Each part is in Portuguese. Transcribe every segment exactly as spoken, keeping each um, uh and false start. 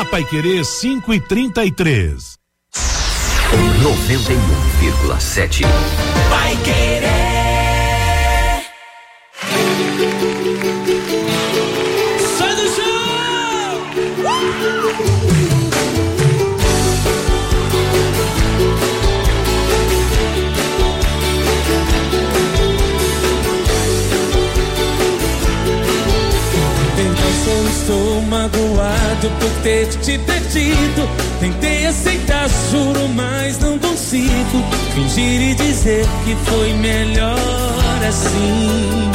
Paiquerê cinco e trinta e três. noventa e um vírgula sete. Paiquerê. Sai do chão! Então eu estou magoado por ter te perdido. Tentei aceitar, juro, mas não consigo fingir e dizer que foi melhor assim.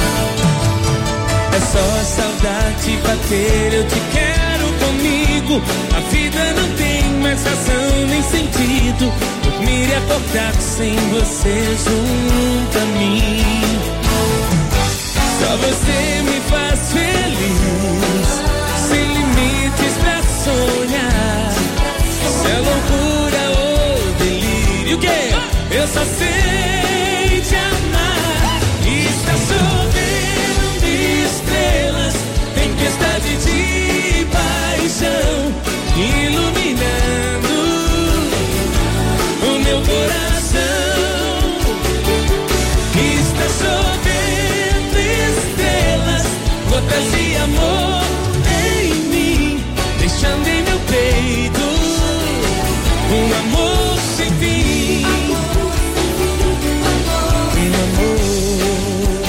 É só a saudade bater, eu te quero comigo. A vida não tem mais razão nem sentido. Dormir e acordar sem você junto a mim. Só você me faz feliz, sem limites pra sonhar. Se é loucura ou delírio, o quê? Eu só sei te amar. Está chovendo estrelas, tempestade de paixão, iluminando o meu coração. Está chovendo estrelas, gotas de amor em mim, deixando em meu peito um amor sem fim. Um amor.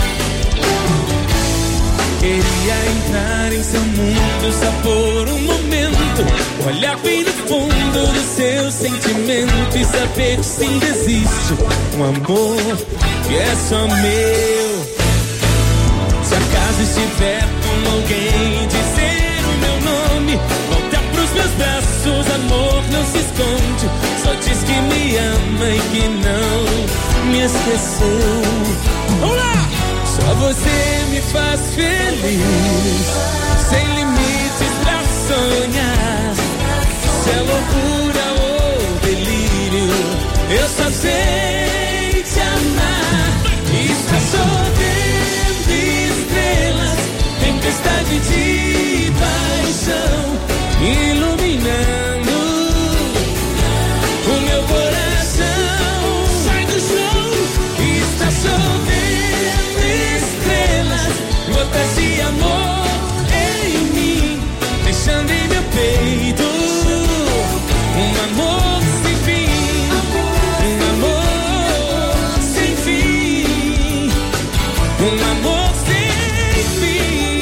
Queria entrar em seu mundo só por um momento, olhar bem no fundo do seu sentimento e saber que sim existe um amor que é só meu. Se acaso estiver com alguém, dizer o meu nome, volta pros meus braços, amor não se esconde. Só diz que me ama e que não me esqueceu. Vamos lá! Só você me faz feliz, sem limites pra sonhar. Se é loucura ou delírio, eu só sei te amar. Está chovendo estrelas, tempestade de paixão, iluminando o meu coração. Sai do chão! Está chovendo estrelas, gotas de amor em mim, deixando em meu peito um amor sem fim. Um amor sem fim. Um amor sem fim.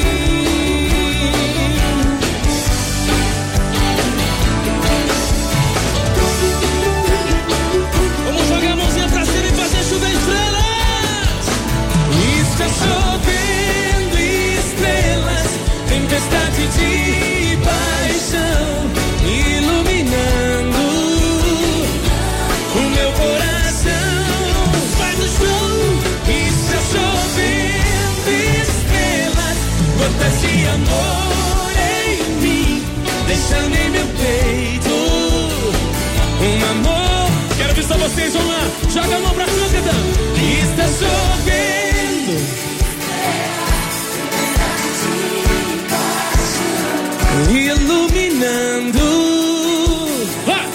Vamos jogar a mãozinha pra cima e fazer chover estrelas. Está chovendo estrelas, tempestade de paixão, iluminando o meu coração. Vai no chão. Está chovendo estrelas, gotas de amor em mim, deixando em meu peito um amor. Quero ver só vocês, vamos lá. Joga a mão pra cima, cantando. Está chovendo iluminando Vai.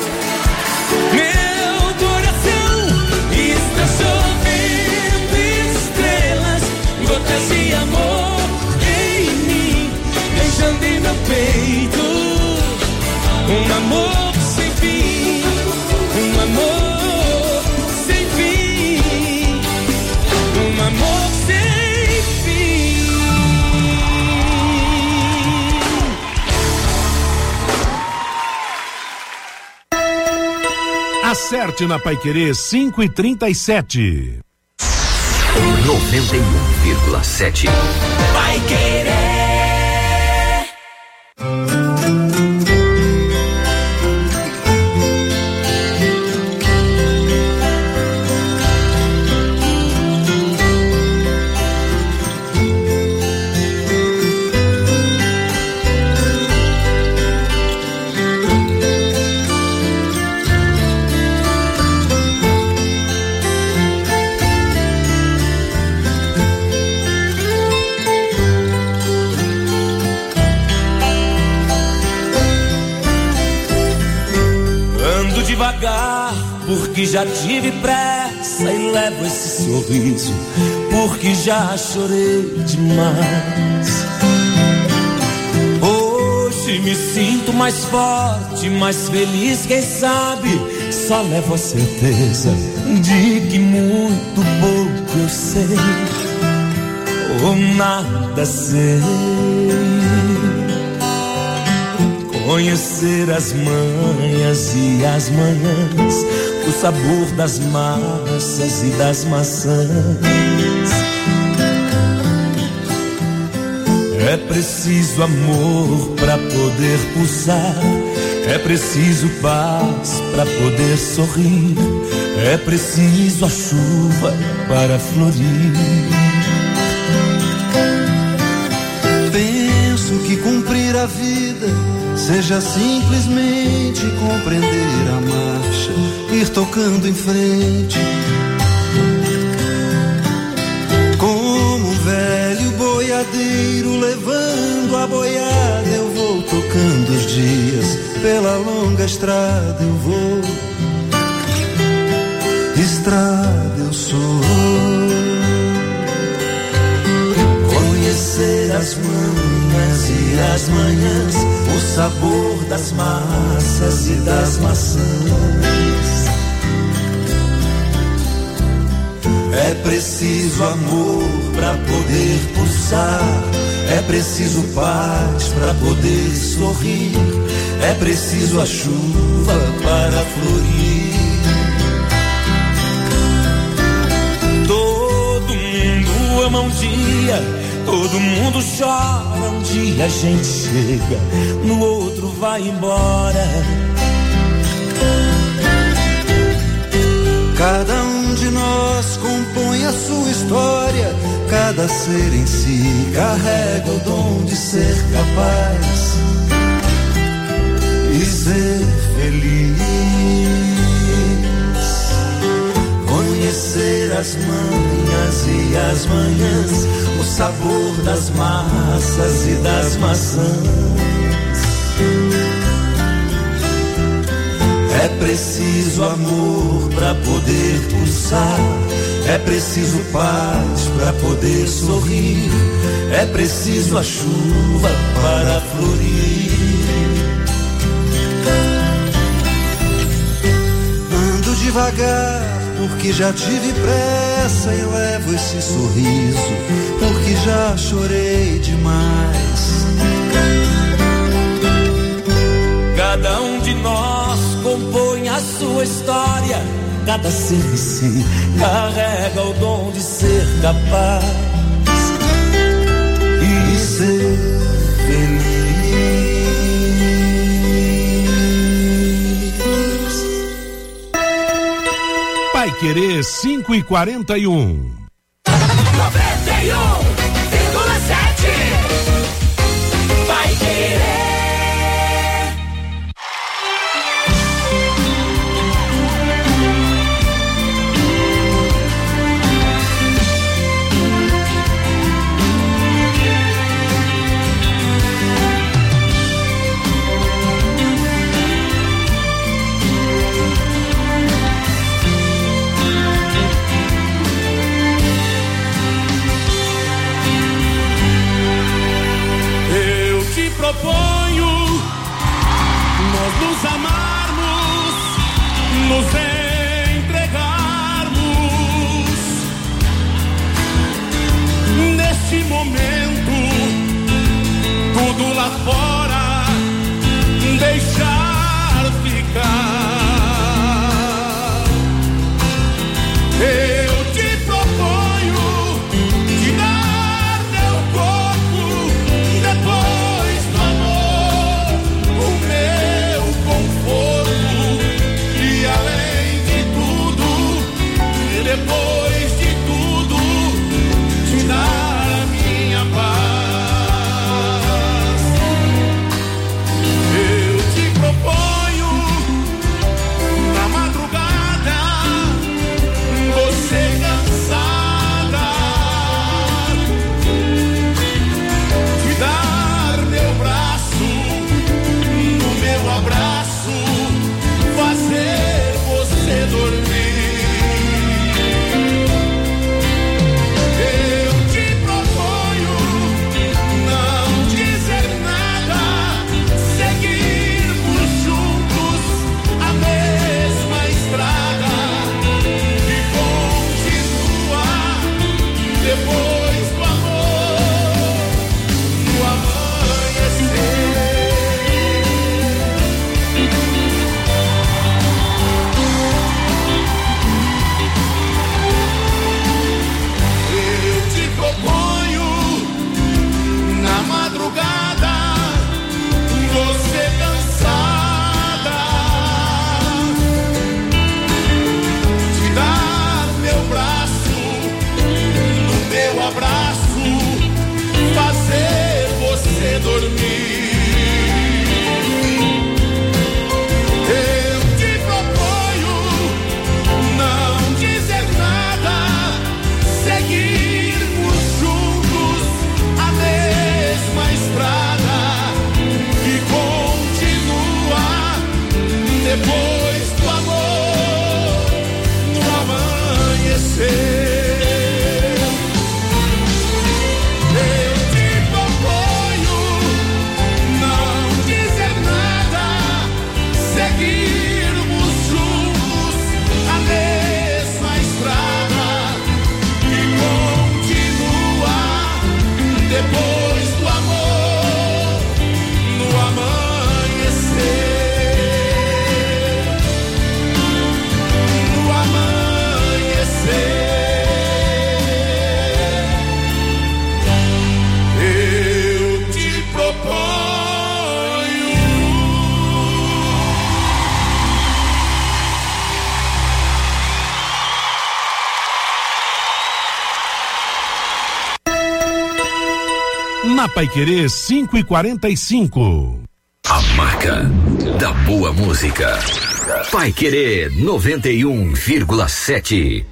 meu coração. Está chovendo estrelas, gotas de amor em mim, deixando em meu peito um amor sem fim. Um amor sem fim. Um amor sem fim. Acerte na Paiquerê cinco e trinta e sete. noventa e um vírgula sete. Paiquerê. porque já tive pressa e levo esse sorriso, porque já chorei demais. Hoje me sinto mais forte, mais feliz, quem sabe só levo a certeza de que muito pouco eu sei, ou nada sei. Conhecer as manhas e as manhãs, o sabor das massas e das maçãs. É preciso amor pra poder pulsar, é preciso paz pra poder sorrir, é preciso a chuva para florir. Penso que cumprir a vida seja simplesmente compreender a marcha, ir tocando em frente. Como um velho boiadeiro levando a boiada, eu vou tocando os dias, pela longa estrada eu vou. Estrada eu sou. Conhecer as manhãs e as manhãs, o sabor das massas e das maçãs. É preciso amor pra poder pulsar, é preciso paz pra poder sorrir, é preciso a chuva para florir. Todo mundo ama um dia, todo mundo chora, um dia a gente chega, no outro vai embora. Cada um de nós compõe a sua história, cada ser em si carrega o dom de ser capaz e ser feliz. Conhecer as manhãs e as manhãs, o sabor das massas e das maçãs. É preciso amor pra poder pulsar, é preciso paz pra poder sorrir, é preciso a chuva para florir. Ando devagar porque já tive pressa e levo esse sorriso, porque já chorei demais. Cada um de nós compõe a sua história, cada ser em si carrega o dom de ser capaz e ser feliz. Paiquerê cinco e quarenta e um. noventa e um vírgula sete. Paiquerê. Proponho nós nos amarmos, nos entregarmos neste momento, tudo lá fora deixar ficar. Eu te proponho te dar meu corpo depois do amor, o meu conforto e além de tudo, e depois de tudo, te dar a minha paz. seguirmos juntos a mesma estrada que continua depois do amor no amanhecer. Depois do amor no amanhecer, no amanhecer, eu te proponho. Na Paiquerê cinco e quarenta e cinco. A marca da boa música. Paiquerê noventa e um vírgula sete.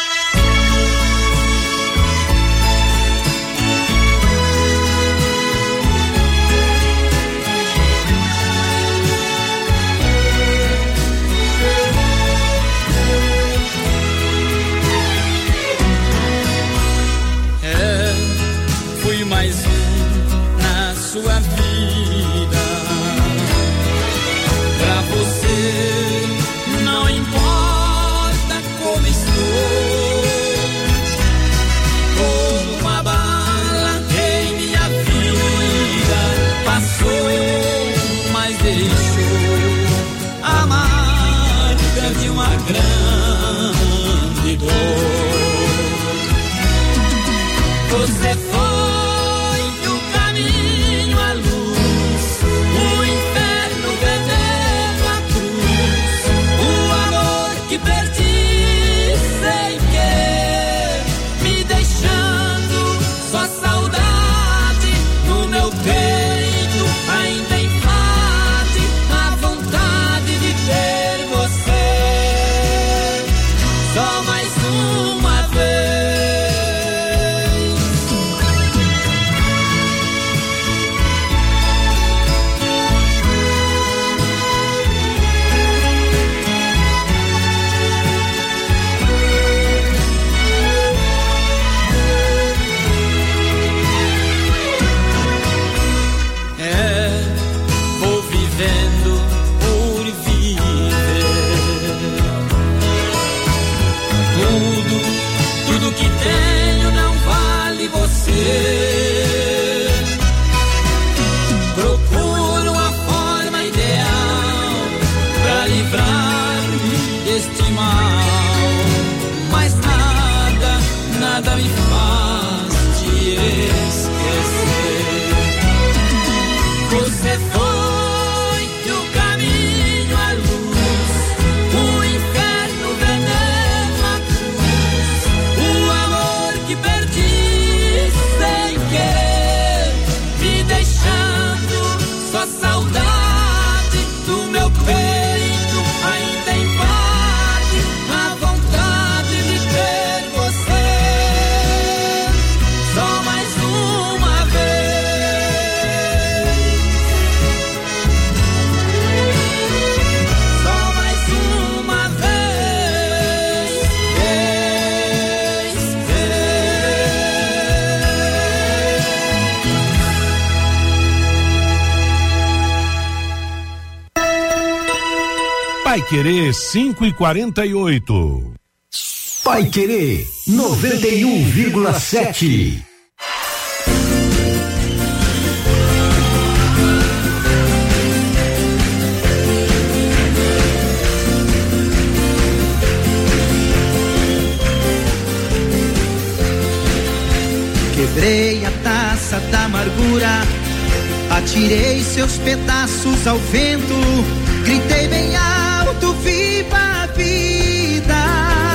É, fui mais um na sua vida. Pra você não importa como estou, como uma bala em minha vida passou, mas deixou a marca de uma grande dor. Você foi o caminho, a luz, o inferno, o veneno, a cruz, o amor que perdi sem querer, me deixando só saudade no meu peito, ainda invade a vontade de ter você, só mais uma vez. Que tenho não vale você. Procuro a forma ideal pra livrar-me deste mal, mas nada, nada me faz te esquecer. Você foi o caminho, a luz, o inferno, o veneno, a cruz, o amor que perdi sem querer, me deixando só saudade do meu peito, ainda invade a vontade de ter você, só mais uma vez, só mais uma vez, vez, Paiquerê cinco e quarenta e oito. Paiquerê noventa e um vírgula sete. Quebrei a taça da amargura, atirei seus pedaços ao vento, gritei bem alto, viva a vida.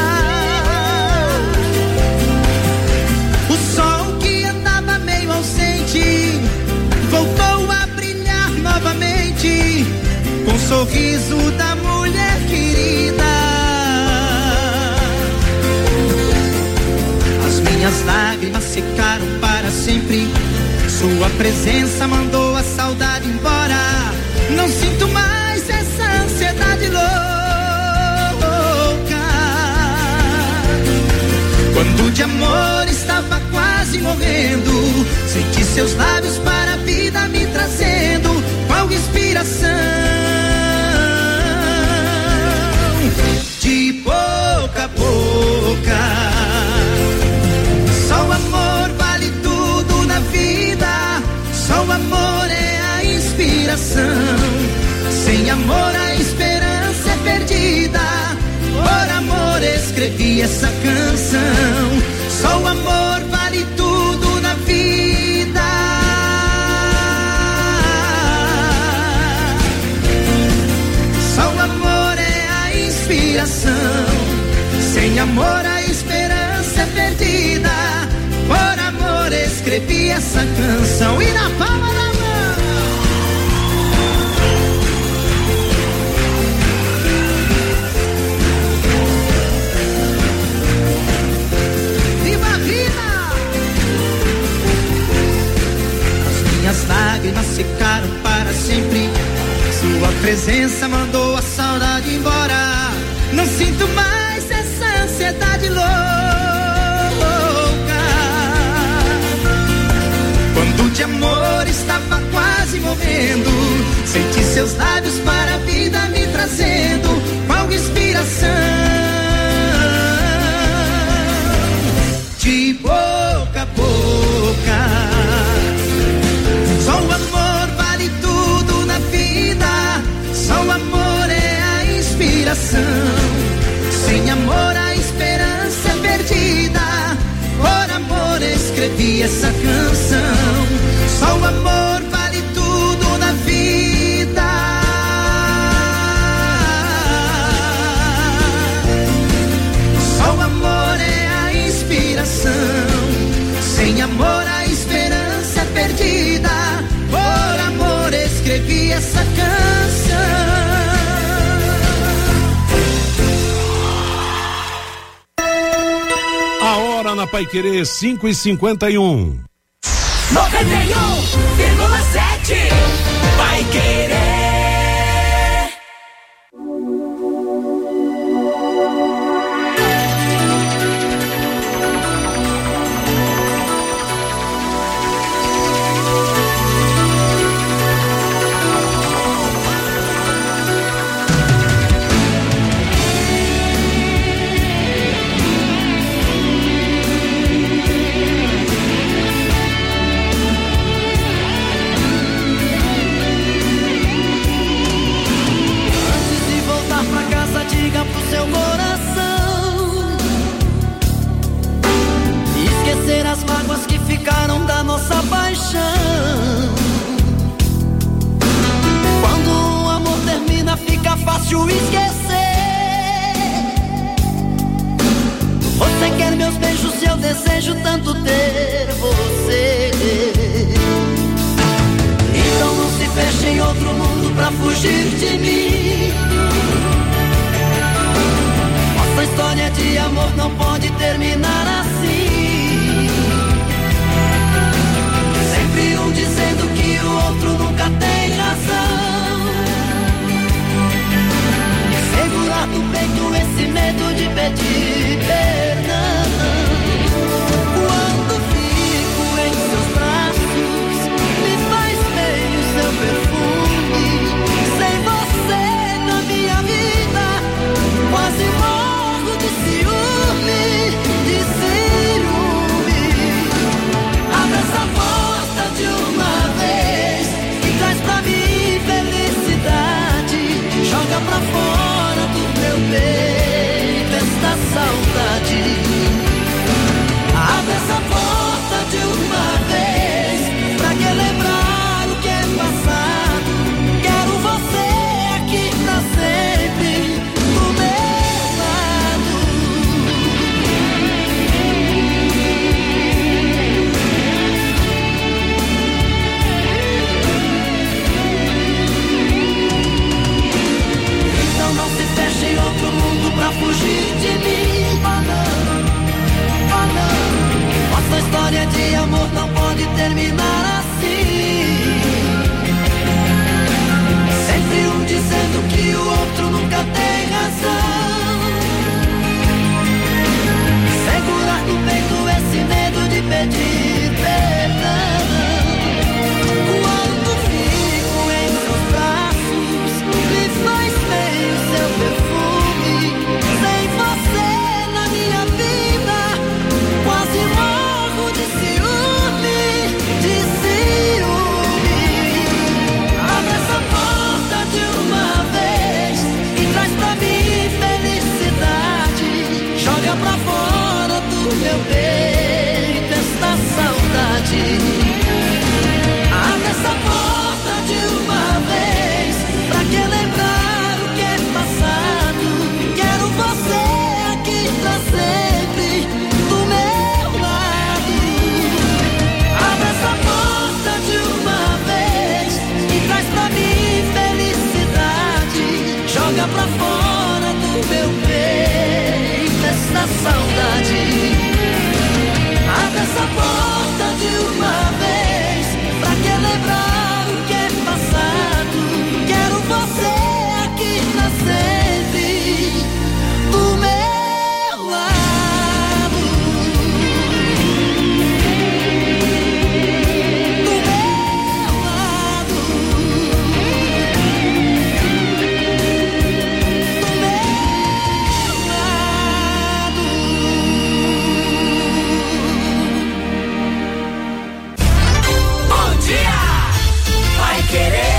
O sol que andava meio ausente voltou a brilhar novamente, com o sorriso da mulher querida. As minhas lágrimas secaram para sempre. Sua presença mandou a saudade embora. Não sinto mais essa ansiedade louca. Quando de amor estava quase morrendo, senti seus lábios para a vida me trazendo qual inspiração. De boca a boca, só o amor vale tudo na vida. Só o amor é a inspiração. Sem amor a esperança é perdida. Por amor escrevi essa canção. Só o amor vale tudo na vida. Só o amor é a inspiração. Sem amor a esperança é perdida. Por amor escrevi essa canção. E na palma da mão. Viva a vida! As minhas lágrimas secaram para sempre. Sua presença mandou a saudade embora. Não sinto mais essa ansiedade louca. Quando de amor estava quase morrendo, senti seus lábios para a vida me trazendo qual inspiração. De boca a boca, só o amor vale tudo na vida. Só o amor é a inspiração. Sem amor a esperança é perdida. Por amor escrevi essa canção. Só o amor vale tudo na vida. Só o amor é a inspiração. Sem amor a esperança é perdida. Por amor escrevi essa canção. A hora na Paiquerê, cinco e cinquenta e um. noventa e um vírgula sete Paiquerê. Fácil esquecer. Você quer meus beijos e eu desejo tanto ter você. Então não se feche em outro mundo pra fugir de mim. Nossa história de amor não pode terminar assim. Sempre um dizendo que o outro nunca tem razão. Segurar no peito esse medo de pedir perdão. Quando fico em seus braços, me faz bem o seu perfume. Sem você na minha vida, quase morro de ciúme, de ciúme. história de amor não pode terminar assim. Sempre um dizendo que o outro nunca tem razão. Segurar no peito esse medo de pedir perdão. Quando fico em seus braços, me faz bem o seu perfume. Sem você na minha vida, quase morro de ciúme, de ciúme. Abre essa porta de uma vez e traz pra mim felicidade. Joga pra fora do meu peito esta saudade. Abre essa porta de uma vez, pra que lembrar o que é passado. Quero você aqui pra sempre, do meu lado. Abre essa porta de uma vez e traz pra mim felicidade. Joga pra fora do meu peito essa saudade. Abre essa porta de uma vez, pra que lembrar o que é passado. Quero você aqui pra sempre, do meu lado. Do meu lado. Do meu lado. Bom dia, vai querer.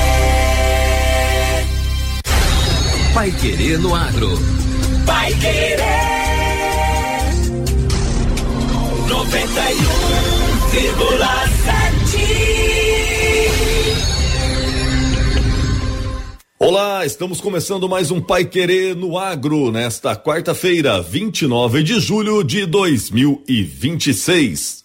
Pai Querer no Agro. Vai querer. noventa e um vírgula sete. Olá, estamos começando mais um Pai Querer no Agro nesta quarta-feira, vinte e nove de julho de dois mil e vinte e seis.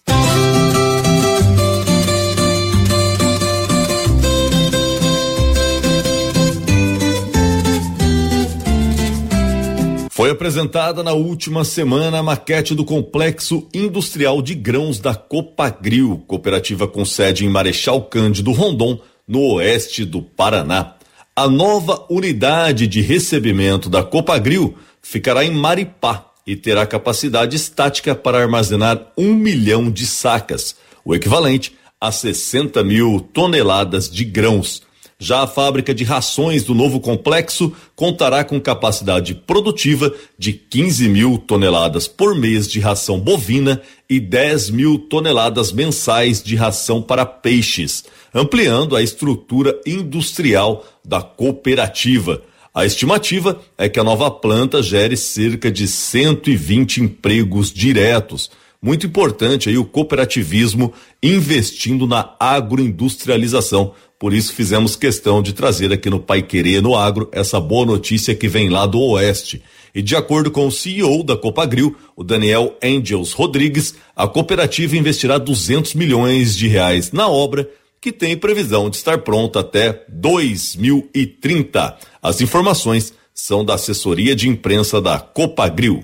Foi apresentada na última semana a maquete do Complexo Industrial de Grãos da Copagril, cooperativa com sede em Marechal Cândido Rondon, no oeste do Paraná. A nova unidade de recebimento da Copagril ficará em Maripá e terá capacidade estática para armazenar um milhão de sacas, o equivalente a sessenta mil toneladas de grãos. Já a fábrica de rações do novo complexo contará com capacidade produtiva de quinze mil toneladas por mês de ração bovina e dez mil toneladas mensais de ração para peixes, ampliando a estrutura industrial da cooperativa. A estimativa é que a nova planta gere cerca de cento e vinte empregos diretos. Muito importante aí o cooperativismo investindo na agroindustrialização. Por isso fizemos questão de trazer aqui no Pai Querer no Agro essa boa notícia que vem lá do Oeste. E de acordo com o C E O da Copagril, o Daniel Angels Rodrigues, a cooperativa investirá duzentos milhões de reais na obra, que tem previsão de estar pronta até dois mil e trinta. As informações são da assessoria de imprensa da Copagril.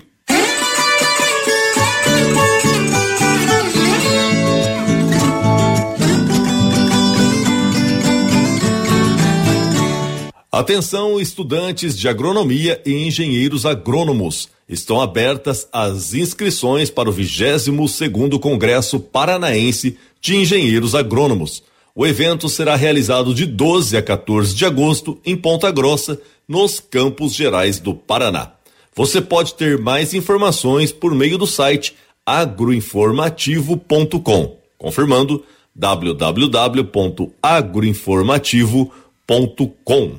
Atenção, estudantes de agronomia e engenheiros agrônomos. Estão abertas as inscrições para o vigésimo segundo Congresso Paranaense de Engenheiros Agrônomos. O evento será realizado de doze a quatorze de agosto em Ponta Grossa, nos Campos Gerais do Paraná. Você pode ter mais informações por meio do site agroinformativo ponto com. Confirmando, w w w ponto agroinformativo ponto com.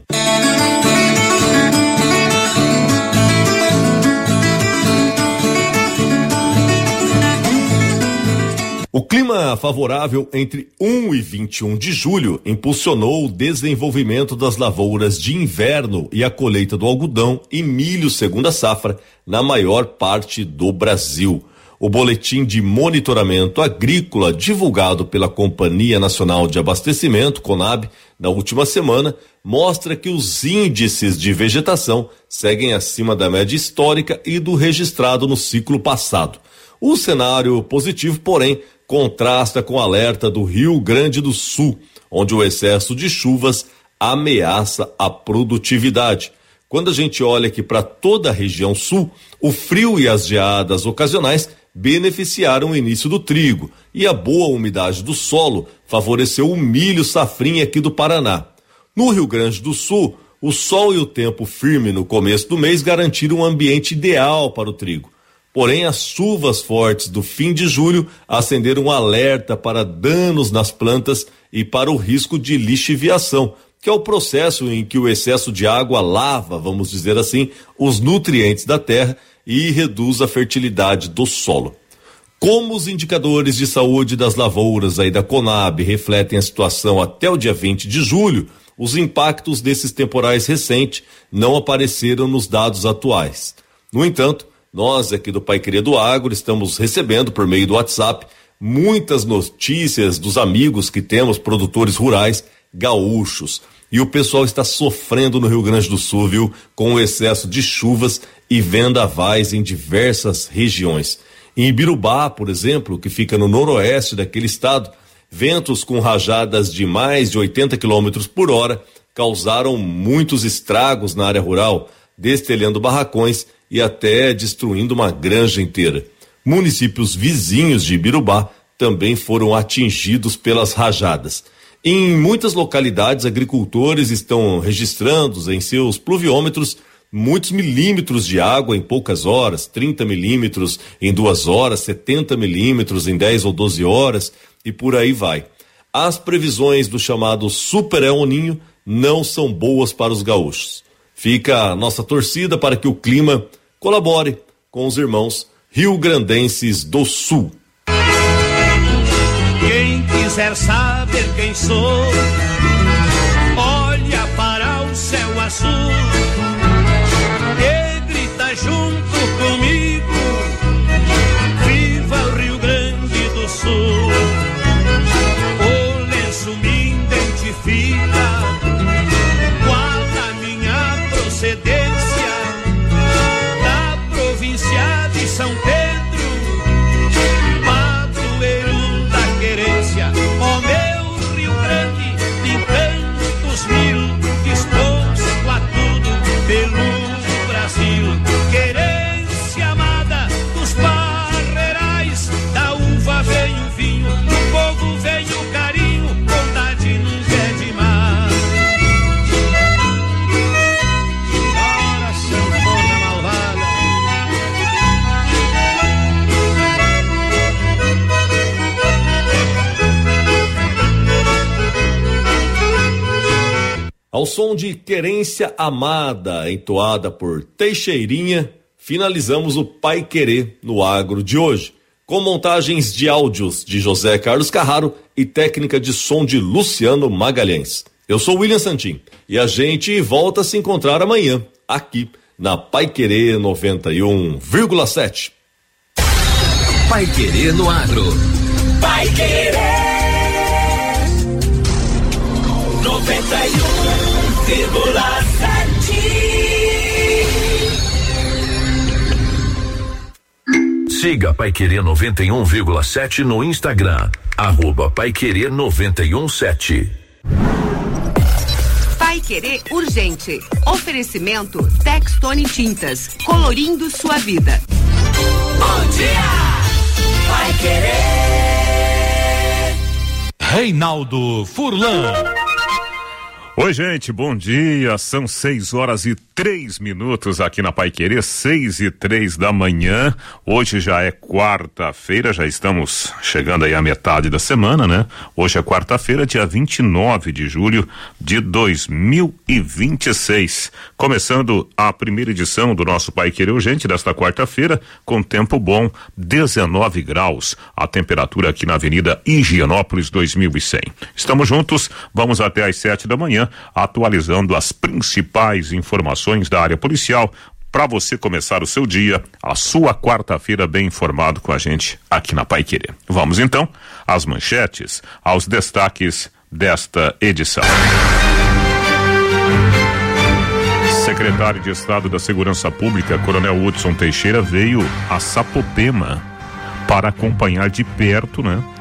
O clima favorável entre um e vinte e um de julho impulsionou o desenvolvimento das lavouras de inverno e a colheita do algodão e milho segunda safra na maior parte do Brasil. O boletim de monitoramento agrícola divulgado pela Companhia Nacional de Abastecimento, CONAB, na última semana, mostra que os índices de vegetação seguem acima da média histórica e do registrado no ciclo passado. O cenário positivo, porém, contrasta com o alerta do Rio Grande do Sul, onde o excesso de chuvas ameaça a produtividade. Quando a gente olha aqui para toda a região sul, o frio e as geadas ocasionais beneficiaram o início do trigo e a boa umidade do solo favoreceu o milho safrinha aqui do Paraná. No Rio Grande do Sul, o sol e o tempo firme no começo do mês garantiram um ambiente ideal para o trigo. Porém, as chuvas fortes do fim de julho acenderam um alerta para danos nas plantas e para o risco de lixiviação, que é o processo em que o excesso de água lava, vamos dizer assim, os nutrientes da terra e reduz a fertilidade do solo. Como os indicadores de saúde das lavouras aí da Conab refletem a situação até o dia vinte de julho, os impactos desses temporais recentes não apareceram nos dados atuais. No entanto, nós aqui do Paiquerê do Agro estamos recebendo por meio do WhatsApp muitas notícias dos amigos que temos, produtores rurais gaúchos. E o pessoal está sofrendo no Rio Grande do Sul, viu? Com o excesso de chuvas e vendavais em diversas regiões. Em Ibirubá, por exemplo, que fica no noroeste daquele estado, ventos com rajadas de mais de oitenta quilômetros por hora causaram muitos estragos na área rural, destelhando barracões e até destruindo uma granja inteira. Municípios vizinhos de Ibirubá também foram atingidos pelas rajadas. Em muitas localidades, agricultores estão registrando em seus pluviômetros muitos milímetros de água em poucas horas, trinta milímetros em duas horas, setenta milímetros em dez ou doze horas e por aí vai. As previsões do chamado Super El Ninho não são boas para os gaúchos. Fica a nossa torcida para que o clima colabore com os irmãos rio-grandenses do Sul. Quem quiser saber quem sou, olha para o céu azul e grita junto comigo, viva o Rio Grande do Sul. O lenço me identifica, qual a minha procedência, da província de São Pedro, ó meu Rio Grande, de tantos mil, disposto a tudo pelo Brasil. Querência amada dos parreirais, da uva vem o vinho, do povo vem o carinho, bondade nunca é demais. Ora, sanfona malvada. Ao som de Querência Amada, entoada por Teixeirinha, finalizamos o Paiquerê no Agro de hoje, com montagens de áudios de José Carlos Carraro e técnica de som de Luciano Magalhães. Eu sou William Santin e a gente volta a se encontrar amanhã, aqui na Paiquerê noventa e um vírgula sete. Paiquerê no Agro. Paiquerê noventa e um vírgula sete. Siga Paiquerê noventa e um vírgula sete no Instagram, arroba Paiquerê noventa e um sete. Paiquerê Urgente. Oferecimento Textone Tintas, colorindo sua vida. Bom dia, Paiquerê. Reinaldo Furlan. Oi, gente, bom dia. São seis horas e três minutos aqui na Paiquerê, seis e três da manhã. Hoje já é quarta-feira, já estamos chegando aí à metade da semana, né? Hoje é quarta-feira, dia vinte e nove de julho de dois mil e vinte e seis. Começando a primeira edição do nosso Paiquerê Urgente desta quarta-feira, com tempo bom, dezenove graus, a temperatura aqui na Avenida Higienópolis dois mil e cem. Estamos juntos, vamos até às sete da manhã, atualizando as principais informações da área policial para você começar o seu dia, a sua quarta-feira bem informado com a gente aqui na Paiquerê. Vamos então às manchetes, aos destaques desta edição. Secretário de Estado da Segurança Pública, Coronel Hudson Teixeira, veio a Sapopema para acompanhar de perto, né,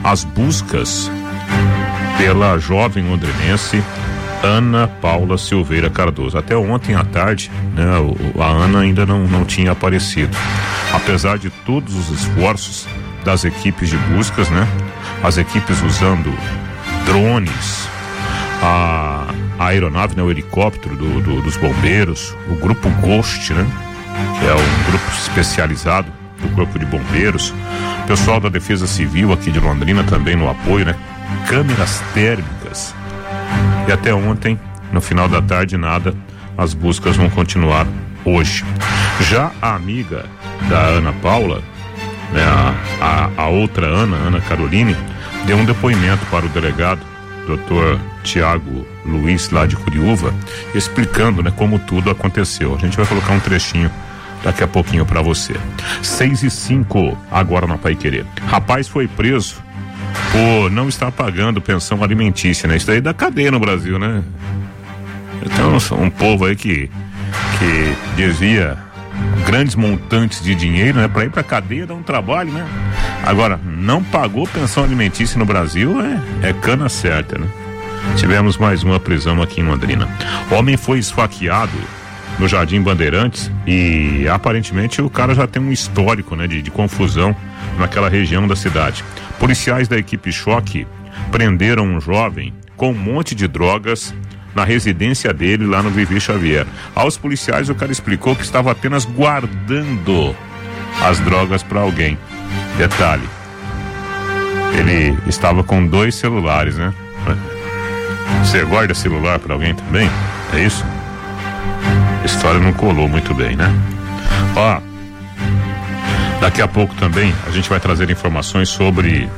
as buscas pela jovem londrinense Ana Paula Silveira Cardoso. Até ontem à tarde, né, a Ana ainda não, não tinha aparecido. Apesar de todos os esforços das equipes de buscas, né, as equipes usando drones, a, a aeronave, né, o helicóptero do, do, dos bombeiros, o grupo Ghost, né, que é um grupo especializado do Corpo de Bombeiros, o pessoal da Defesa Civil aqui de Londrina também no apoio, né, câmeras térmicas. E até ontem, no final da tarde, nada. As buscas vão continuar hoje. Já a amiga da Ana Paula, né, a, a, a outra Ana, Ana Caroline, deu um depoimento para o delegado, doutor Tiago Luiz, lá de Curiúva, explicando, né, como tudo aconteceu. A gente vai colocar um trechinho daqui a pouquinho para você. seis e cinco, agora na Paiquerê. Rapaz foi preso por não estar pagando pensão alimentícia, né? Isso daí dá cadeia no Brasil, né? Então, um povo aí que, que desvia grandes montantes de dinheiro, né? Pra ir pra cadeia dá um trabalho, né? Agora, não pagou pensão alimentícia no Brasil, é, é cana certa, né? Tivemos mais uma prisão aqui em Londrina. Homem foi esfaqueado no Jardim Bandeirantes e aparentemente o cara já tem um histórico, né? De, de confusão naquela região da cidade. Policiais da equipe Choque prenderam um jovem com um monte de drogas na residência dele lá no Vivi Xavier. Aos policiais o cara explicou que estava apenas guardando as drogas para alguém. Detalhe, ele estava com dois celulares, né? Você guarda celular para alguém também? É isso? A história não colou muito bem, né? Ó, daqui a pouco também a gente vai trazer informações sobre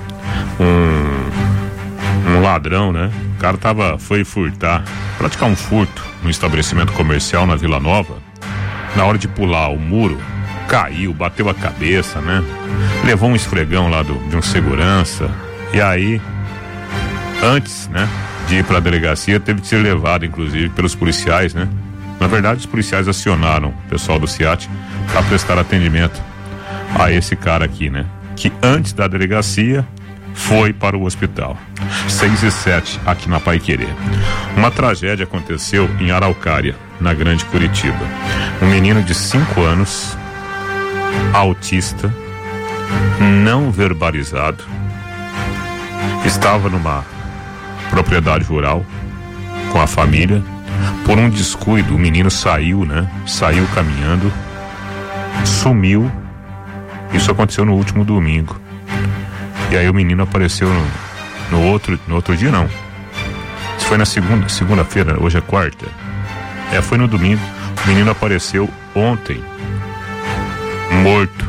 um, um ladrão, né? O cara tava, foi furtar, praticar um furto no estabelecimento comercial na Vila Nova. Na hora de pular o muro, caiu, bateu a cabeça, né? Levou um esfregão lá do, de um segurança. E aí, antes, né, de ir pra delegacia, teve que ser levado, inclusive, pelos policiais, né? Na verdade, os policiais acionaram o pessoal do SIAT para prestar atendimento a esse cara aqui, né? Que antes da delegacia foi para o hospital. seis e sete aqui na Paiquerê. Uma tragédia aconteceu em Araucária, na Grande Curitiba. Um menino de cinco anos, autista, não verbalizado, estava numa propriedade rural com a família. Por um descuido, o menino saiu, né? Saiu caminhando, sumiu. Isso aconteceu no último domingo. E aí o menino apareceu no, no outro, no outro dia, não. Isso foi na segunda, segunda-feira, hoje é quarta. É, foi no domingo. O menino apareceu ontem, morto,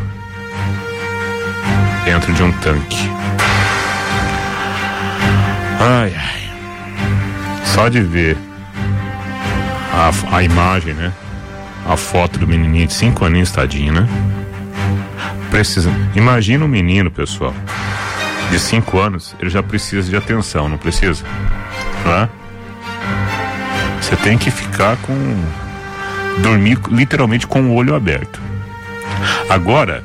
dentro de um tanque. Ai, ai. Só de ver a, a imagem, né? A foto do menininho de cinco aninhos, tadinho, né? Precisa. Imagina um menino, pessoal, de cinco anos, ele já precisa de atenção, não precisa? Não é? Você tem que ficar com... dormir literalmente com o olho aberto. Agora,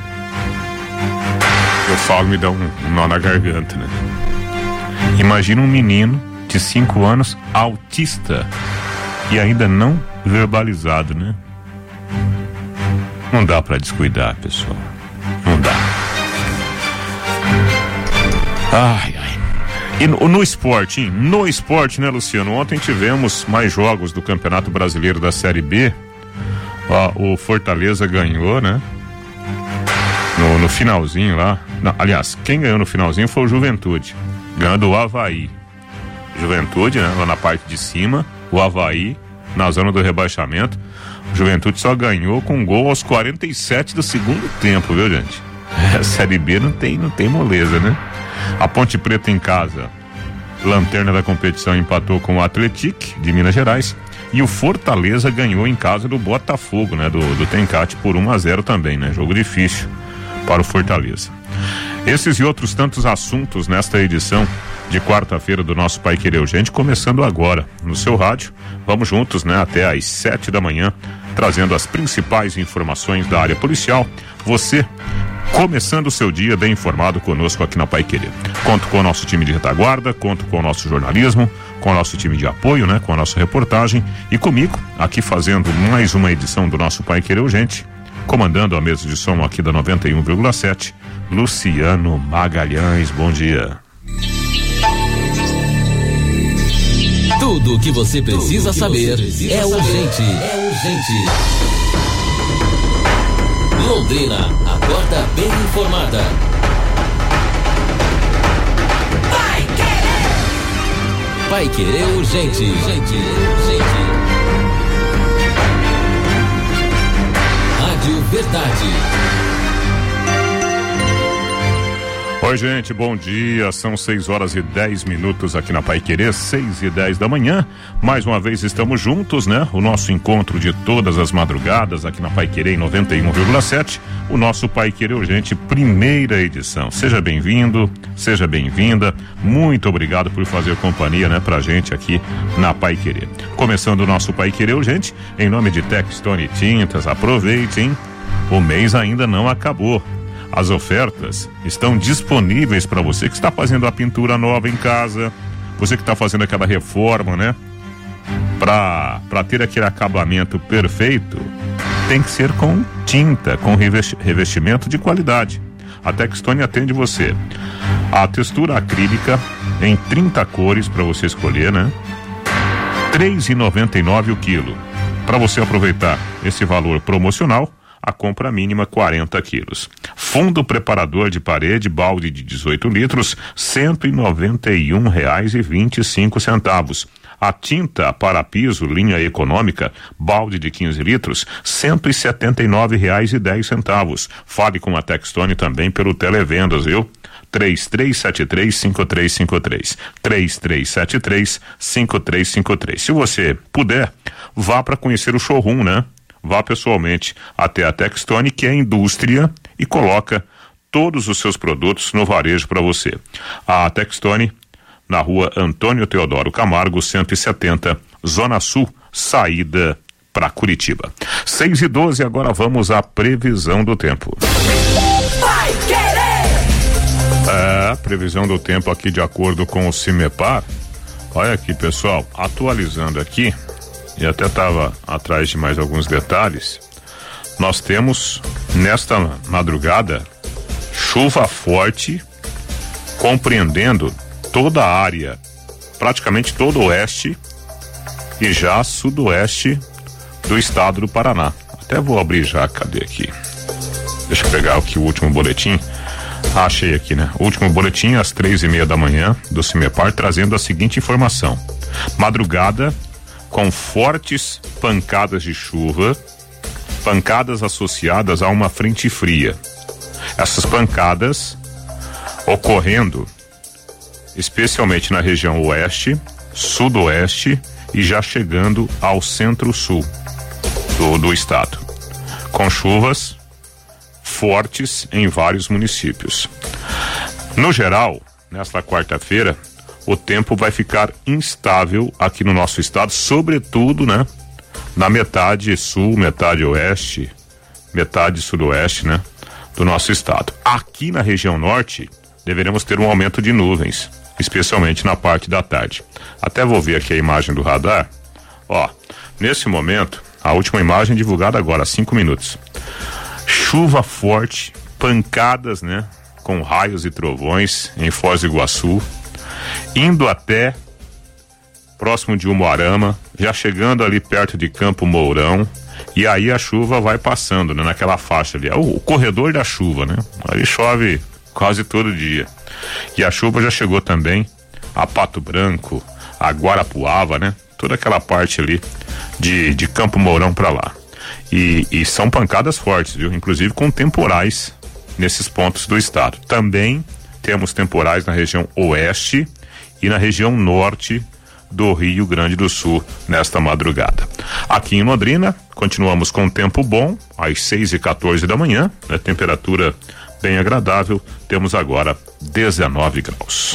eu falo, me dá um, um nó na garganta, né? Imagina um menino de cinco anos, autista, e ainda não verbalizado, né? Não dá pra descuidar, pessoal. Não dá. Ai, ai. E no, no esporte, hein? No esporte, né, Luciano? Ontem tivemos mais jogos do Campeonato Brasileiro da Série B. Ó, o Fortaleza ganhou, né? No, no finalzinho lá. Não, aliás, quem ganhou no finalzinho foi o Juventude. Ganhou do Avaí. Juventude, né? Lá na parte de cima. O Avaí, na zona do rebaixamento. O Juventude só ganhou com um gol aos quarenta e sete do segundo tempo, viu, gente? A Série B não tem, não tem moleza, né? A Ponte Preta em casa, lanterna da competição, empatou com o Atlético de Minas Gerais. E o Fortaleza ganhou em casa do Botafogo, né? Do, do Tencate por um a zero também, né? Jogo difícil para o Fortaleza. Esses e outros tantos assuntos nesta edição de quarta-feira do nosso Paiquerê Urgente, começando agora no seu rádio. Vamos juntos, né? Até às sete da manhã, trazendo as principais informações da área policial. Você Começando o seu dia bem informado conosco aqui na Paiquerê. Conto com o nosso time de retaguarda, conto com o nosso jornalismo, com o nosso time de apoio, né? Com a nossa reportagem e comigo, aqui fazendo mais uma edição do nosso Paiquerê Urgente, comandando a mesa de som aqui da noventa e um vírgula sete, Luciano Magalhães. Bom dia. Tudo o que você precisa saber é urgente. É urgente. Londrina, acorda bem informada. Vai querer. Vai querer urgente. Urgente, urgente. Rádio Verdade. Oi, gente, bom dia. São seis horas e dez minutos aqui na Paiquerê, seis e dez da manhã. Mais uma vez estamos juntos, né? O nosso encontro de todas as madrugadas aqui na Paiquerê em noventa e um vírgula sete. O nosso Paiquerê Urgente, primeira edição. Seja bem-vindo, seja bem-vinda. Muito obrigado por fazer companhia, né, pra gente aqui na Paiquerê. Começando o nosso Paiquerê Urgente, em nome de Textone Tintas, aproveite, hein? O mês ainda não acabou. As ofertas estão disponíveis para você que está fazendo a pintura nova em casa, você que está fazendo aquela reforma, né? Para para ter aquele acabamento perfeito, tem que ser com tinta, com revesti- revestimento de qualidade. A Textone atende você. A textura acrílica em trinta cores para você escolher, né? três reais e noventa e nove centavos o quilo. Para você aproveitar esse valor promocional, a compra mínima quarenta quilos. Fundo preparador de parede, balde de dezoito litros, cento e noventa e um reais e vinte e cinco centavos. A tinta para piso, linha econômica, balde de quinze litros, cento e setenta e nove reais e dez centavos. Fale com a Textone também pelo Televendas, viu? três três sete três, cinco três cinco três. três três sete três, cinco três cinco três. Se você puder, vá para conhecer o showroom, né? Vá pessoalmente até a Textone, que é indústria, e coloca todos os seus produtos no varejo para você. A Textone, na rua Antônio Teodoro Camargo, cento e setenta, Zona Sul, saída para Curitiba. seis e doze, agora vamos à previsão do tempo. Vai querer. É, previsão do tempo aqui de acordo com o CIMEPAR. Olha aqui, pessoal, atualizando aqui, e até estava atrás de mais alguns detalhes. Nós temos nesta madrugada chuva forte compreendendo toda a área, praticamente todo o oeste e já sudoeste do estado do Paraná. Até vou abrir já, cadê aqui? Deixa eu pegar aqui o último boletim. Ah, achei aqui, né? O último boletim às três e meia da manhã do CIMEPAR, trazendo a seguinte informação: madrugada com fortes pancadas de chuva, pancadas associadas a uma frente fria. Essas pancadas ocorrendo especialmente na região oeste, sudoeste e já chegando ao centro-sul do, do estado, com chuvas fortes em vários municípios. No geral, nesta quarta-feira, o tempo vai ficar instável aqui no nosso estado, sobretudo, né, na metade sul, metade oeste, metade sudoeste, né, do nosso estado. Aqui na região norte, deveremos ter um aumento de nuvens, especialmente na parte da tarde. Até vou ver aqui a imagem do radar. Ó, nesse momento, a última imagem divulgada agora, há cinco minutos. Chuva forte, pancadas, né, com raios e trovões em Foz do Iguaçu, indo até próximo de Umuarama, já chegando ali perto de Campo Mourão, e aí a chuva vai passando, né, naquela faixa ali, é o, o corredor da chuva, né? Ali chove quase todo dia. E a chuva já chegou também a Pato Branco, a Guarapuava, né? Toda aquela parte ali de, de Campo Mourão para lá. E, e são pancadas fortes, viu? Inclusive com temporais nesses pontos do estado. Também temos temporais na região oeste e na região norte do Rio Grande do Sul nesta madrugada. Aqui em Londrina, continuamos com tempo bom, às seis e quatorze da manhã, né? Temperatura bem agradável, temos agora dezenove graus.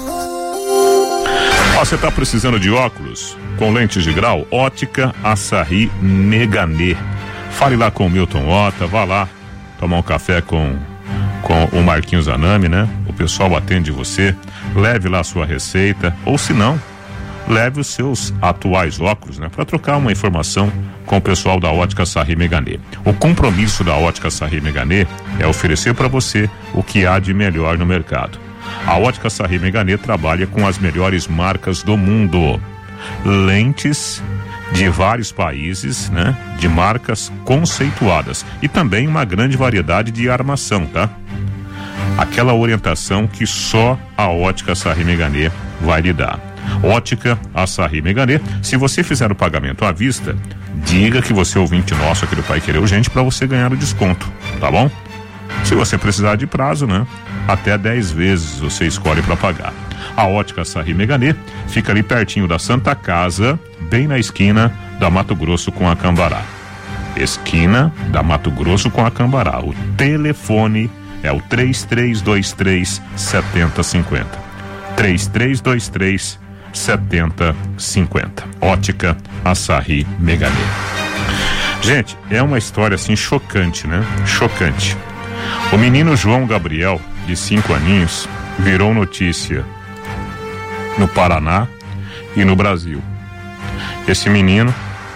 Ó, você está precisando de óculos com lentes de grau? Ótica Açaí Meganê. Fale lá com o Milton Ota, vá lá tomar um café com com o Marquinhos Anami, né? O pessoal atende você, leve lá a sua receita, ou se não, leve os seus atuais óculos, né? Para trocar uma informação com o pessoal da Ótica Sarri Meganê. O compromisso da Ótica Sarri Meganê é oferecer para você o que há de melhor no mercado. A Ótica Sarri Meganê trabalha com as melhores marcas do mundo. Lentes de vários países, né? De marcas conceituadas e também uma grande variedade de armação, tá? Aquela orientação que só a Ótica Sarri Meganê vai lhe dar. Ótica Sarri Meganê. Se você fizer o pagamento à vista, diga que você é ouvinte nosso aqui do Pai Querer Urgente para você ganhar o desconto, tá bom? Se você precisar de prazo, né? Até dez vezes você escolhe para pagar. A Ótica Sarri Meganê fica ali pertinho da Santa Casa, bem na esquina da Mato Grosso com a Cambará. Esquina da Mato Grosso com a Cambará. O telefone é o três três dois três, sete zero cinco zero. três três dois três, sete zero cinco zero. Ótica Sarri Meganê. Gente, é uma história assim chocante, né? Chocante. O menino João Gabriel, de cinco aninhos, virou notícia no Paraná e no Brasil. Esse menino,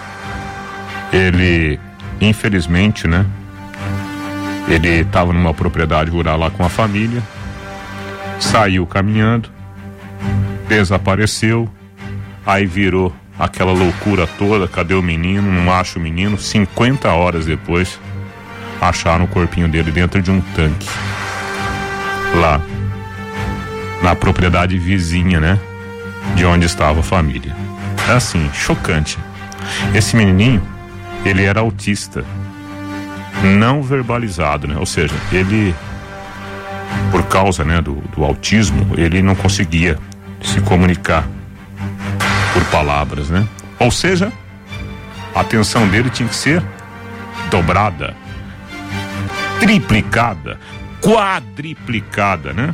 ele, infelizmente, né? Ele estava numa propriedade rural lá com a família, saiu caminhando, desapareceu, aí virou aquela loucura toda, cadê o menino, não acha o menino, cinquenta horas depois, acharam o corpinho dele dentro de um tanque, lá, na propriedade vizinha, né, de onde estava a família. É assim, chocante. Esse menininho, ele era autista, não verbalizado, né, ou seja, ele, por causa, né, do, do autismo, ele não conseguia se comunicar por palavras, né? Ou seja, a atenção dele tinha que ser dobrada, triplicada, quadriplicada, né?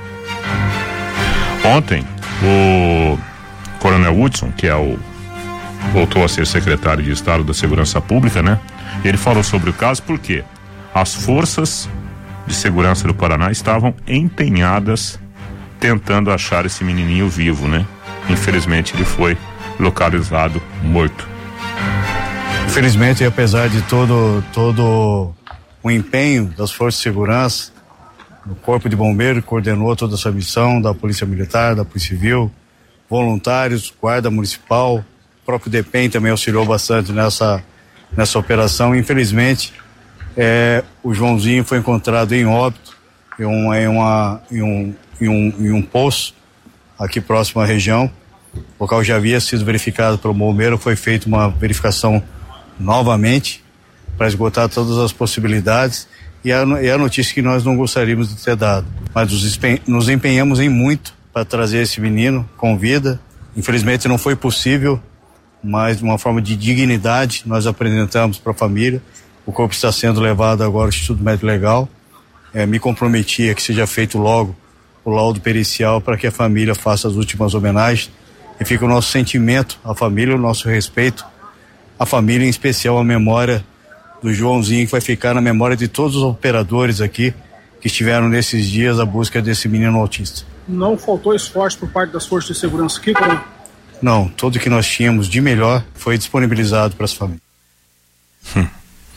Ontem, o Coronel Hudson, que é o voltou a ser secretário de Estado da Segurança Pública, né? Ele falou sobre o caso porque as forças de segurança do Paraná estavam empenhadas tentando achar esse menininho vivo, né? Infelizmente ele foi localizado morto. Infelizmente, apesar de todo todo o empenho das forças de segurança, o Corpo de Bombeiro coordenou toda essa missão, da Polícia Militar, da Polícia Civil, voluntários, Guarda Municipal, o próprio DEPEN também auxiliou bastante nessa nessa operação. Infelizmente, é, o Joãozinho foi encontrado em óbito em uma, em uma em um Em um, em um poço aqui próximo à região. O local já havia sido verificado pelo bombeiro, foi feita uma verificação novamente para esgotar todas as possibilidades e a, e a notícia que nós não gostaríamos de ter dado, mas nos, nos empenhamos em muito para trazer esse menino com vida. Infelizmente não foi possível, mas de uma forma de dignidade nós apresentamos para a família. O corpo está sendo levado agora ao Instituto Médico Legal. É, me comprometi a que seja feito logo o laudo pericial para que a família faça as últimas homenagens e fica o nosso sentimento à família, o nosso respeito à família, em especial a memória do Joãozinho, que vai ficar na memória de todos os operadores aqui que estiveram nesses dias à busca desse menino autista. Não faltou esforço por parte das forças de segurança aqui, Coronel? Não, tudo que nós tínhamos de melhor foi disponibilizado para as famílias. Hum.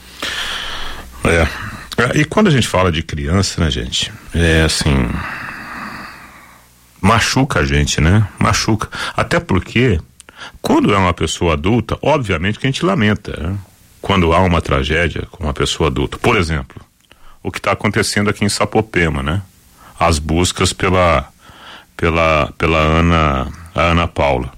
É. E quando a gente fala de criança, né, gente, é assim, machuca a gente, né? Machuca. Até porque, quando é uma pessoa adulta, obviamente que a gente lamenta, né? Quando há uma tragédia com uma pessoa adulta. Por exemplo, o que está acontecendo aqui em Sapopema, né? As buscas pela, pela, pela Ana, a Ana Paula.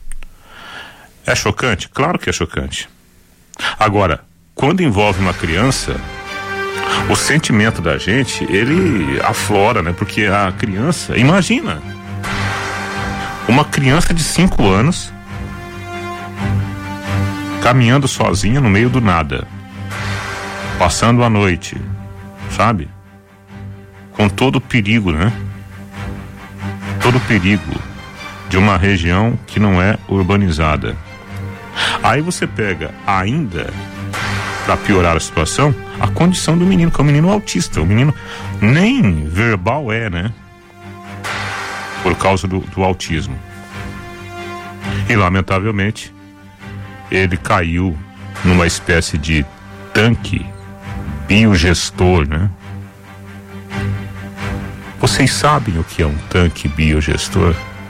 É chocante? Claro que é chocante. Agora, quando envolve uma criança, o sentimento da gente, ele aflora, né? Porque a criança, imagina, uma criança de cinco anos caminhando sozinha no meio do nada, passando a noite, sabe? Com todo o perigo, né? Todo o perigo de uma região que não é urbanizada. Aí você pega ainda, para piorar a situação, a condição do menino, que é um menino autista. O menino nem verbal é, né? Por causa do, do autismo. E lamentavelmente ele caiu numa espécie de tanque biogestor, né? Vocês sabem o que é um tanque biogestor?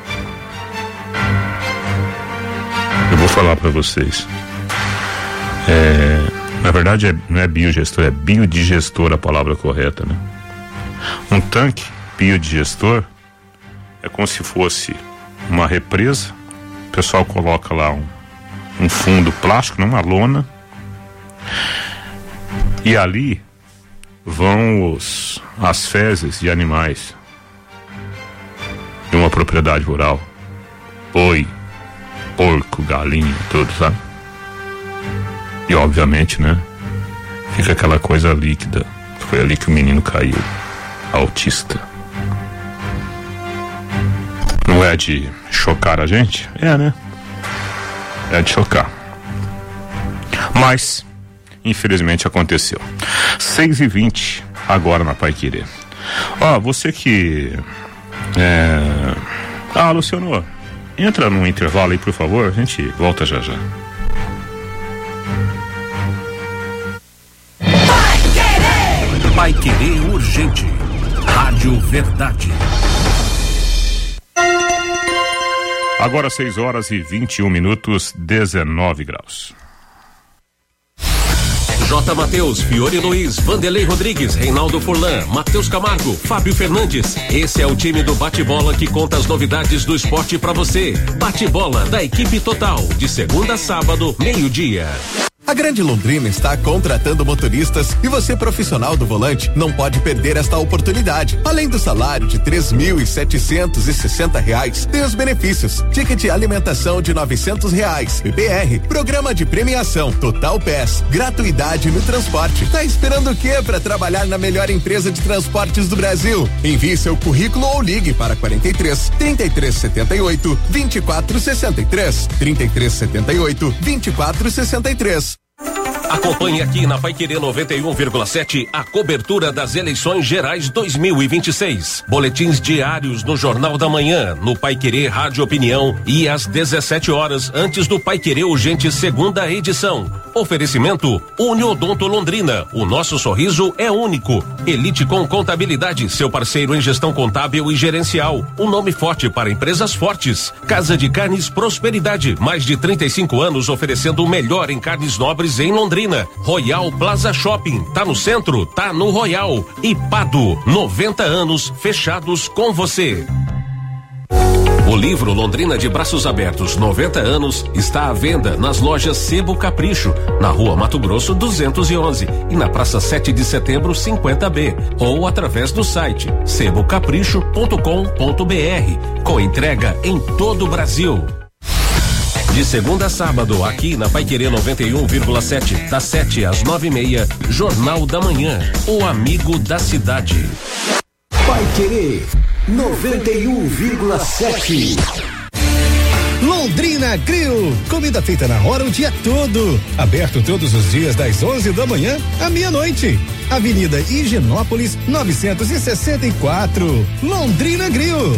Eu vou falar para vocês. É, na verdade é, não é biogestor, é biodigestor a palavra correta, né? Um tanque biodigestor é como se fosse uma represa. O pessoal coloca lá um, um fundo plástico, uma lona, e ali vão os, as fezes de animais de uma propriedade rural, boi, porco, galinha, tudo, sabe? E obviamente, né, fica aquela coisa líquida. Foi ali que o menino caiu, autista. Não é de chocar a gente? É, né? É de chocar. Mas infelizmente aconteceu. seis e vinte agora na Paiquerê. Ó, você que é... Ah, Luciano, entra num intervalo aí, por favor. A gente volta já já. Paiquerê Urgente. Rádio Verdade. Agora seis horas e vinte e um minutos, dezenove graus. J. Mateus, Fiore Luiz, Vanderlei Rodrigues, Reinaldo Furlan, Matheus Camargo, Fábio Fernandes. Esse é o time do Bate-Bola que conta as novidades do esporte pra você. Bate-Bola da equipe total, de segunda a sábado, meio-dia. A Grande Londrina está contratando motoristas e você, profissional do volante, não pode perder esta oportunidade. Além do salário de três mil e setecentos e sessenta reais, tem os benefícios: ticket de alimentação de novecentos reais, P P R, programa de premiação, Total Pass, gratuidade no transporte. Tá esperando o quê para trabalhar na melhor empresa de transportes do Brasil? Envie seu currículo ou ligue para quarenta e três, trinta e três setenta e oito, vinte e quatro sessenta e três, trinta e três setenta e oito, vinte e quatro sessenta e três. Acompanhe aqui na Paiquerê noventa e um vírgula sete a cobertura das eleições gerais dois mil e vinte e seis. Boletins diários no Jornal da Manhã, no Paiquerê Rádio Opinião e às dezessete horas antes do Paiquerê Urgente segunda edição. Oferecimento Uniodonto Londrina. O nosso sorriso é único. Elite com Contabilidade, seu parceiro em gestão contábil e gerencial. Um nome forte para empresas fortes. Casa de Carnes Prosperidade. Mais de trinta e cinco anos oferecendo o melhor em carnes nobres em Londrina. Royal Plaza Shopping, tá no centro, tá no Royal. E Pado, noventa anos fechados com você. O livro Londrina de Braços Abertos, noventa anos, está à venda nas lojas Sebo Capricho, na Rua Mato Grosso duzentos e onze e na Praça sete de Setembro cinquenta B, ou através do site sebo capricho ponto com ponto br, com entrega em todo o Brasil. De segunda a sábado, aqui na Paiquerê noventa e um vírgula sete, das sete às nove e meia, Jornal da Manhã, o amigo da cidade. Paiquerê noventa e um vírgula sete. Londrina Grill, comida feita na hora o dia todo. Aberto todos os dias das onze da manhã à meia-noite. Avenida Higienópolis novecentos e sessenta e quatro. Londrina Grill.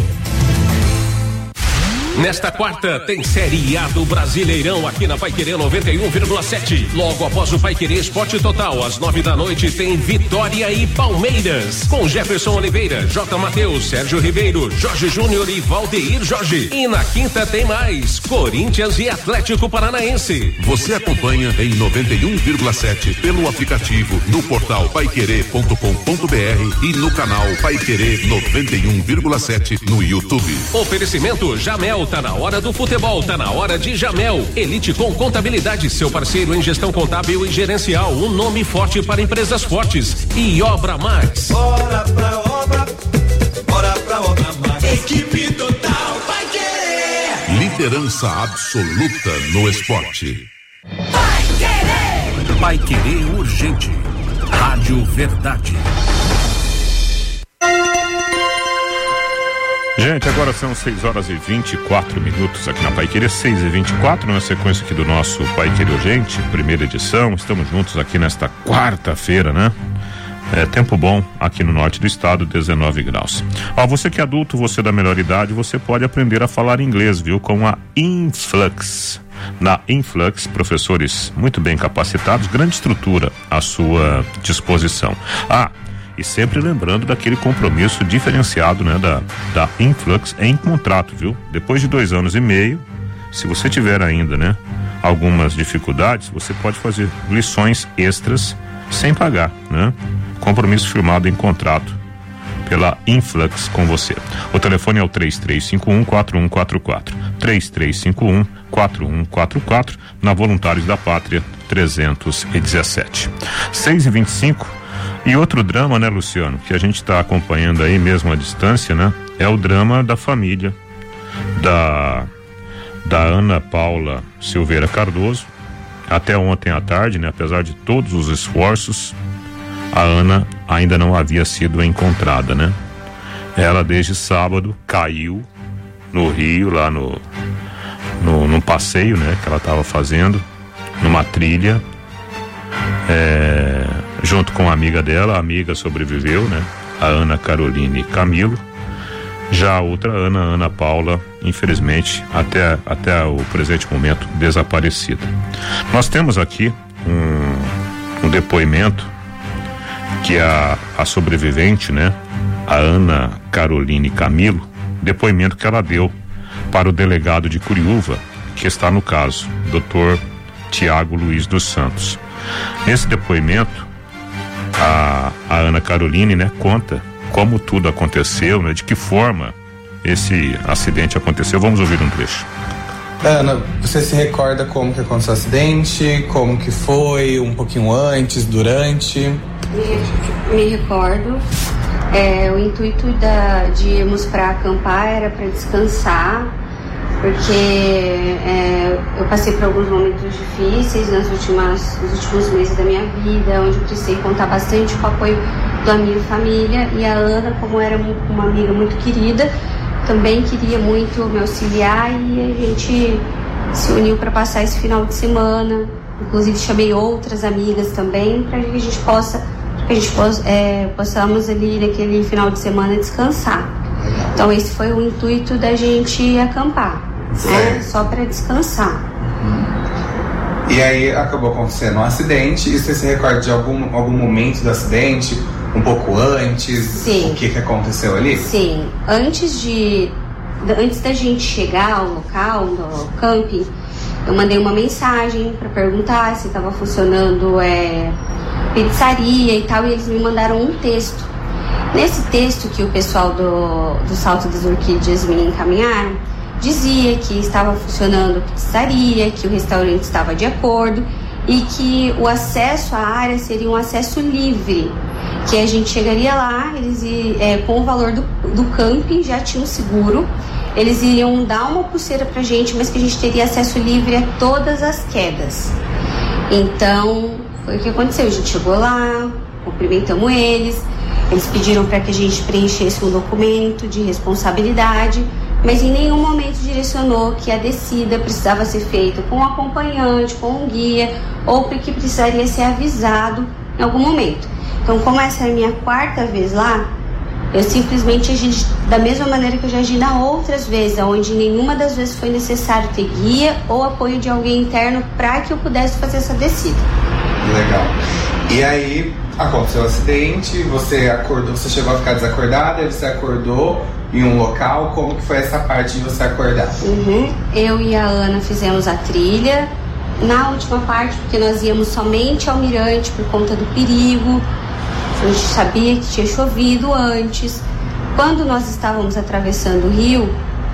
Nesta quarta tem Série A do Brasileirão aqui na Paiquerê noventa e um vírgula sete. Logo após o Paiquerê Esporte Total, às nove da noite, tem Vitória e Palmeiras. Com Jefferson Oliveira, J. Mateus, Sérgio Ribeiro, Jorge Júnior e Valdeir Jorge. E na quinta tem mais Corinthians e Atlético Paranaense. Você acompanha em noventa e um vírgula sete pelo aplicativo, no portal paiquerê ponto com ponto br e no canal Paiquerê noventa e um vírgula sete no YouTube. Oferecimento Jamel. Tá na hora do futebol, tá na hora de Jamel. Elite com Contabilidade, seu parceiro em gestão contábil e gerencial. Um nome forte para empresas fortes. E Obra Mais. Bora pra obra, bora pra obra mais. Equipe total vai querer. Liderança absoluta no esporte. Vai querer. Vai querer urgente. Rádio Verdade. Gente, agora são seis horas e vinte e quatro minutos aqui na Paiquerê, seis e vinte e quatro, na sequência aqui do nosso Paiquerê Urgente, primeira edição. Estamos juntos aqui nesta quarta-feira, né? É tempo bom aqui no norte do estado, dezenove graus. Ó, você que é adulto, você da melhor idade, você pode aprender a falar inglês, viu? Com a Influx. Na Influx, professores muito bem capacitados, grande estrutura à sua disposição. Ah, e sempre lembrando daquele compromisso diferenciado, né, da, da Influx em contrato, viu? Depois de dois anos e meio, se você tiver ainda, né, algumas dificuldades, você pode fazer lições extras sem pagar, né? Compromisso firmado em contrato pela Influx com você. O telefone é o três três cinco um, quatro um quatro quatro. três três cinco um, quatro um quatro quatro, na Voluntários da Pátria trezentos e dezessete. seis e vinte e cinco. E outro drama, né, Luciano, que a gente está acompanhando aí mesmo à distância, né? É o drama da família da, da Ana Paula Silveira Cardoso. Até ontem à tarde, né? Apesar de todos os esforços, a Ana ainda não havia sido encontrada, né? Ela desde sábado caiu no rio, lá no, no, no passeio, né? Que ela estava fazendo, numa trilha. É, junto com a amiga dela, a amiga sobreviveu, né? A Ana Caroline Camilo. Já a outra Ana, Ana Paula, infelizmente, até, até o presente momento, desaparecida. Nós temos aqui um, um depoimento que a, a sobrevivente, né? A Ana Caroline Camilo, depoimento que ela deu para o delegado de Curiúva, que está no caso, doutor Tiago Luiz dos Santos. Nesse depoimento, a, a Ana Caroline, né, conta como tudo aconteceu, né, de que forma esse acidente aconteceu. Vamos ouvir um trecho. Ana, você se recorda como que aconteceu o acidente? Como que foi? Um pouquinho antes, durante? Me, me recordo. É, o intuito da, de irmos para acampar era para descansar, porque é, eu passei por alguns momentos difíceis nas últimas, nos últimos meses da minha vida, onde eu precisei contar bastante com o apoio da minha família, e a Ana, como era uma amiga muito querida, também queria muito me auxiliar, e a gente se uniu para passar esse final de semana. Inclusive chamei outras amigas também para que a gente possa, que a gente possa, é, possamos ali naquele final de semana descansar. Então esse foi o intuito da gente acampar, né? Só para descansar. E aí acabou acontecendo um acidente, e você se recorda de algum, algum momento do acidente? Um pouco antes? Sim. O que que aconteceu ali? Sim, antes de antes da gente chegar ao local, no camping, eu mandei uma mensagem para perguntar se estava funcionando é, pizzaria e tal, e eles me mandaram um texto. Nesse texto que o pessoal do, do Salto das Orquídeas me encaminharam, dizia que estava funcionando pizzaria, que o restaurante estava de acordo e que o acesso à área seria um acesso livre, que a gente chegaria lá, eles é, com o valor do, do camping, já tinha um seguro, eles iriam dar uma pulseira pra gente, mas que a gente teria acesso livre a todas as quedas. Então, foi o que aconteceu, a gente chegou lá, cumprimentamos eles, eles pediram para que a gente preenchesse um documento de responsabilidade, mas em nenhum momento direcionou que a descida precisava ser feita com um acompanhante, com um guia, ou que precisaria ser avisado em algum momento. Então, como essa é a minha quarta vez lá, eu simplesmente agi da mesma maneira que eu já agi na outras vezes, onde nenhuma das vezes foi necessário ter guia ou apoio de alguém interno para que eu pudesse fazer essa descida. Legal. E aí aconteceu o acidente, você acordou, você chegou a ficar desacordada, você acordou em um local, como que foi essa parte de você acordar? Uhum. Eu e a Ana fizemos a trilha, na última parte, porque nós íamos somente ao mirante por conta do perigo. A gente sabia que tinha chovido antes. Quando nós estávamos atravessando o rio,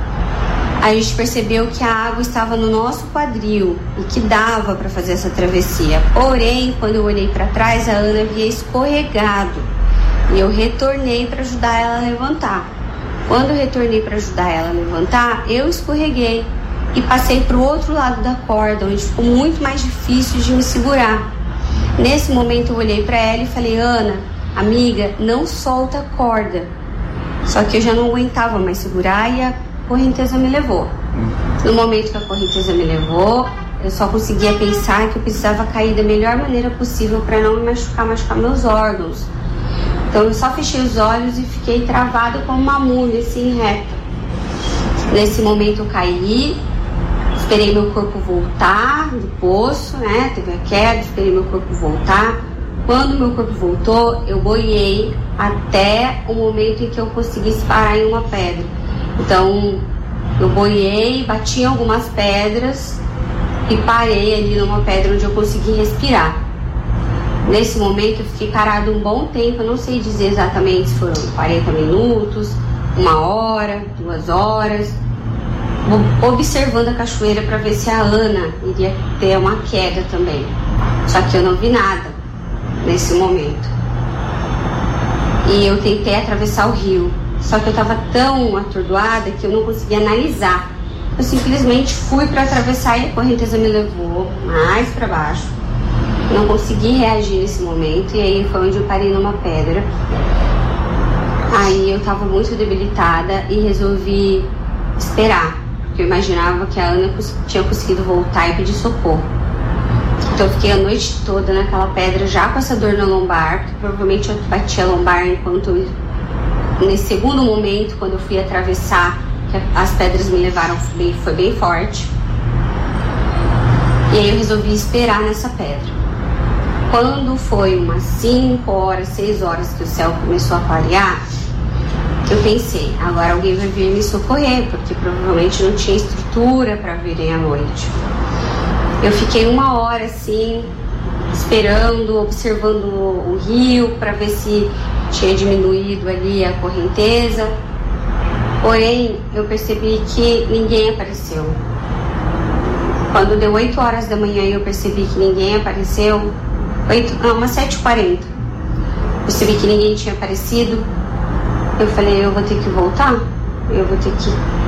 a gente percebeu que a água estava no nosso quadril e que dava para fazer essa travessia. Porém, quando eu olhei para trás, a Ana havia escorregado e eu retornei para ajudar ela a levantar. Quando eu retornei para ajudar ela a levantar, eu escorreguei e passei para o outro lado da corda, onde ficou muito mais difícil de me segurar. Nesse momento eu olhei para ela e falei: Ana, amiga, não solta a corda, Só que eu já não aguentava mais segurar e a correnteza me levou. No momento que a correnteza me levou, eu só conseguia pensar que eu precisava cair da melhor maneira possível para não me machucar, machucar meus órgãos. Então eu só fechei os olhos e fiquei travada como uma múmia, assim, reta. Nesse momento eu caí, esperei meu corpo voltar do poço, né? Teve a queda, esperei meu corpo voltar. Quando meu corpo voltou, eu boiei até o momento em que eu conseguisse parar em uma pedra. Então, eu boiei, bati em algumas pedras e parei ali numa pedra onde eu consegui respirar. Nesse momento, eu fiquei parado um bom tempo, eu não sei dizer exatamente se foram quarenta minutos, uma hora, duas horas, observando a cachoeira para ver se a Ana iria ter uma queda também. Só que eu não vi nada nesse momento. E eu tentei atravessar o rio, só que eu estava tão atordoada que eu não conseguia analisar. Eu simplesmente fui para atravessar e a correnteza me levou mais para baixo. Eu não consegui reagir nesse momento e aí foi onde eu parei numa pedra. Aí eu estava muito debilitada e resolvi esperar, porque eu imaginava que a Ana tinha conseguido voltar e pedir socorro. Então eu fiquei a noite toda naquela pedra já com essa dor na lombar, porque provavelmente eu bati a lombar enquanto eu, nesse segundo momento, quando eu fui atravessar, que as pedras me levaram, foi bem, foi bem forte. E aí eu resolvi esperar nessa pedra. Quando foi umas cinco horas, seis horas que o céu começou a clarear, eu pensei, agora alguém vai vir me socorrer, porque provavelmente não tinha estrutura para virem à noite. Eu fiquei uma hora assim, esperando, observando o rio para ver se tinha diminuído ali a correnteza. Porém, eu percebi que ninguém apareceu. Quando deu oito horas da manhã e eu percebi que ninguém apareceu, oito, não, umas sete e quarenta, percebi que ninguém tinha aparecido. Eu falei, eu vou ter que voltar, eu vou ter que